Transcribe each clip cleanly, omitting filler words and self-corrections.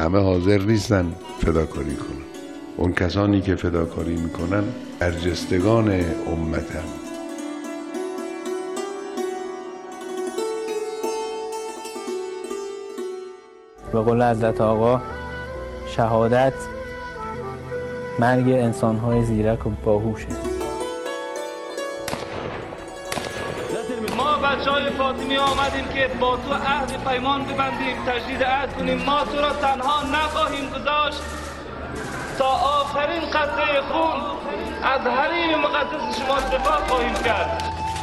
همه حاضر نیستن فداکاری کنن. اون کسانی که فداکاری میکنن برجستگان امتن. به قول حضرت آقا شهادت مرگ انسان‌های زیرک و باهوشه. ما بچه‌های فاطمی آمدیم که با تو عهد پیمان ببندیم، تجدید عهد کنیم. ما تو را تنها نخواهیم گذاشت، تا آخرین قطره خون از حریم مقدس شما دفاع خواهیم کرد.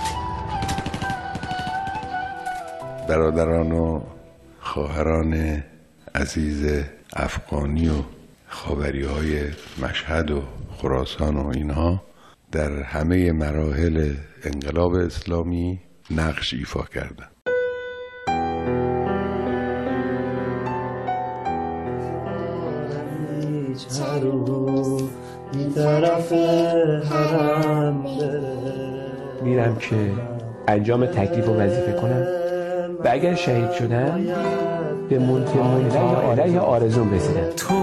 برادران و خواهران عزیز افغانی و خاوری‌های مشهد و خراسان و اینها در همه مراحل انقلاب اسلامی نقش ایفا کردند. میرم که انجام تکلیف و وظیفه کنم و اگر شهید شدم به منتهی علیه آرزوم رسیدم. تو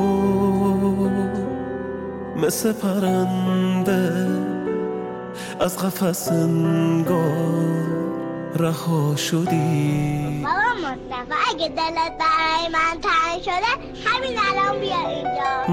مثل پرنده از قفس انگار رها شدی. بابا مصطفی اگه دلت برای من تنگ شده همین الان بیا اینجا.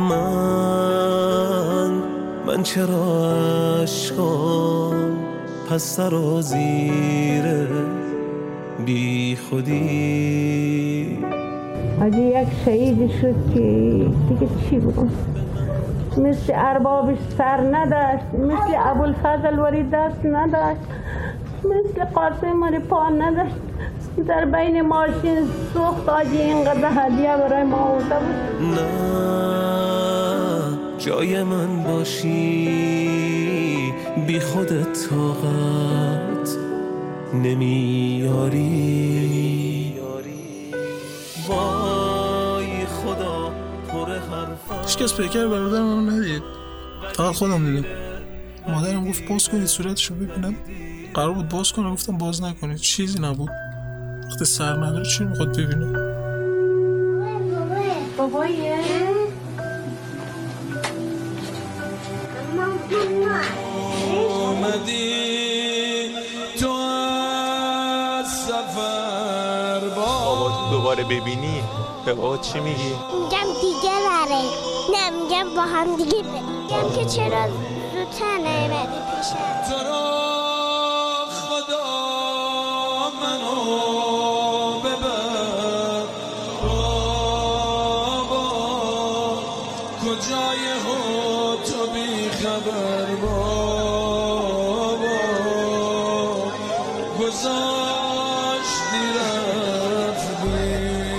من چرا عشقام پس سر و زیر بی خودی. اگه یک شهید شد که دیگه چی بود؟ مثل اربابش سر نداشت، مثل ابوالفضل وری دست نداشت، مثل قاسم وری پا نداشت. در بین ماشین سوخت آجی اینقدر هدیه برای ما آورده بود. نه جای من باشی بی خودت طاقت نمیاری. وای خدا پر حرفم. هیچکس پیکر برادر من ندید، فقط خودم دیدم. مادرم گفت باز کنید صورتشو ببینم. قرار بود باز کنم، گفتم باز نکنید، چیزی نبود. وقتی سر نداره چی میخواد ببینه؟ بابایه آمدی تو از سفر بابا دوباره ببینی به بابا چی میگی؟ میگم دیگه بره، نه میگم با هم دیگه میگم که چرا زودتر نیومدی پیشم. تو را خدا منو ببر بابا، کجای تو بی خبر بابا، گذاشتی رفتی.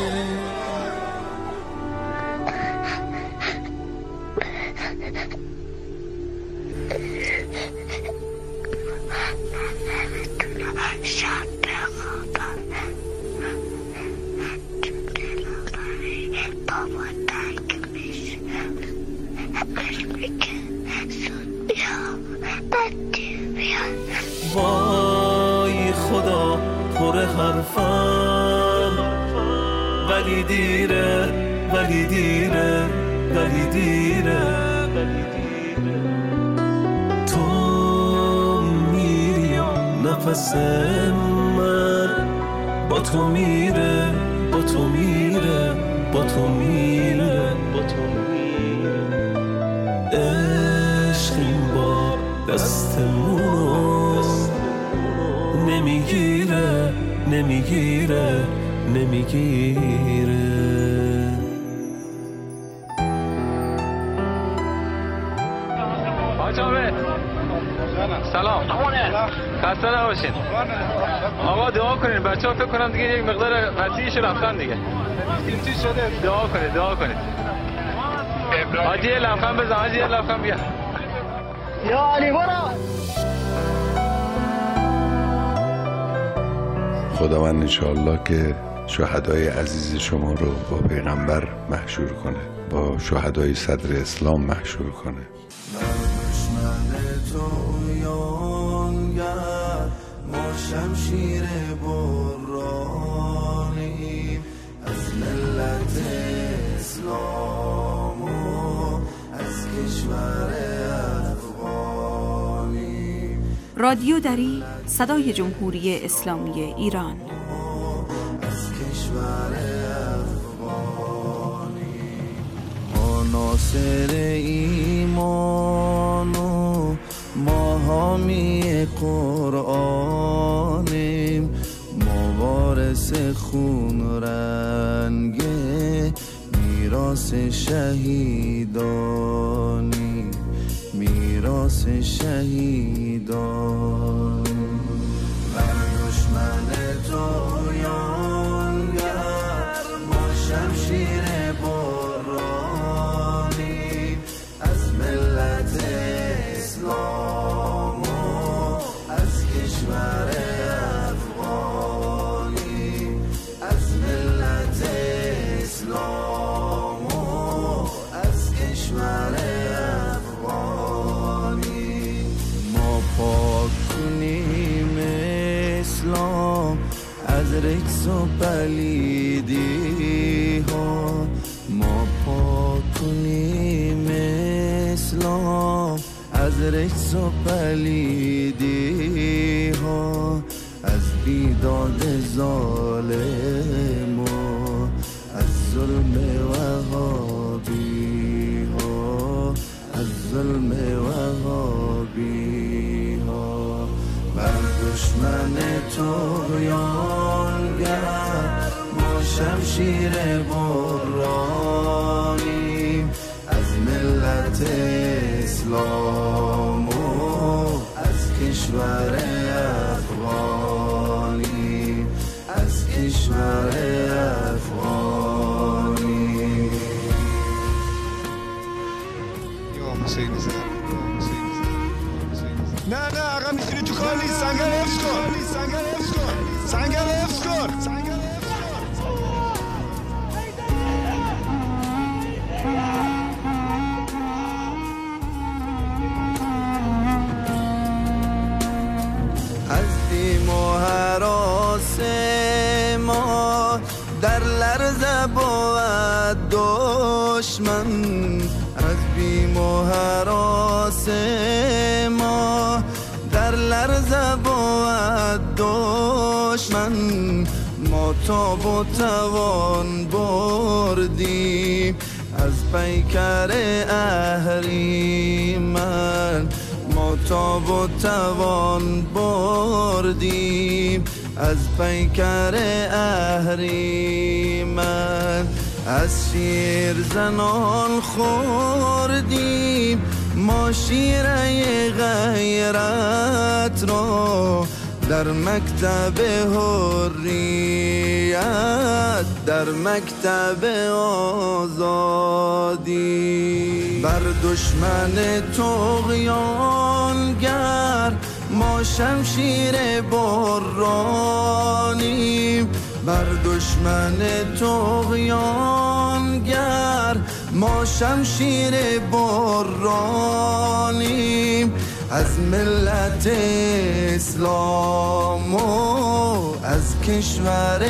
وای خدا پر حرفم، ولی دیره ولی دیره ولی دیره. تو میری نفس من با تو میره، با تو میره، با تو میره، با تو میره. عشق این بار دستمونو نمیگیره، نمیگیره، نمیگیره. حاج عابد سلام، خسته نباشین. آقا دعا کنین، بچه‌ها فکر کنم دیگه یک مقدار مسیحش رفتن دیگه. چی شده؟ دعا کنید، دعا کنید. حاجی یه لبخند بزن، حاجی یه لبخند بیا. یا علی برو. خداوند انشاءالله که شهدای عزیز شما رو با پیغمبر محشور کنه، با شهدای صدر اسلام محشور کنه. ما شمشیر برانیم از ملت اسلام. رادیو دری، صدای جمهوری اسلامی ایران. ناصر ایمان و ما حامی قرآنیم، ما وارث خون رنگ میراث شهیدانی، میراث شهیدان. بر دشمن طغیانگر ما شمشیر برانی، از ملت اسلام و از کشور افغانی، از ملت اسلام و از کشور افغانی. ما پاک کنیم اسلام از رجس و پلیدی ها، ما پاک کنیم اسلام از رجس و پلیدی ها، از بیداد ظالم و از ظلم وهابی ها، از ظلم وهابی ها. بر دشمن طغیانگر ما شمشیر برانیم، از ملت اسلام و از کشور افغانی، از کشور افغانی. نه آقا میتونی تو کار نیست، سنگر حفظ کن، سنگر حفظ کن. از بیم و هراس ما در لرزه بود دشمن، از بیم و هراس ما در لرزه بود دشمن. ما تاب و توان بردیم از پیکر اهریمن، ما تاب و توان بردیم از پیکر اهریمن. از شیر زنان خوردیم ما شیره غیرت را، در مکتب حریت، در مکتب آزادی. بر دشمن طغیانگر ما شمشیر برانیم، بر دشمن طغیانگر ما شمشیر برانیم، از ملت اسلام و از کشور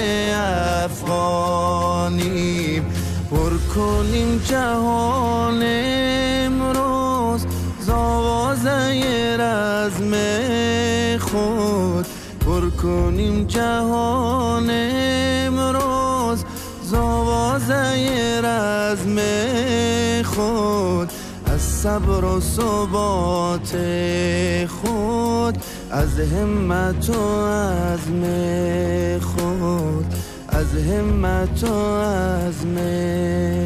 افغانی. پر کنیم جهان امروز ز آوازه رزم خود، پر کنیم جهان امروز ز آوازه رزم خود، از صبر و ثبات خود، از همت و عزم خود، از همت و عزم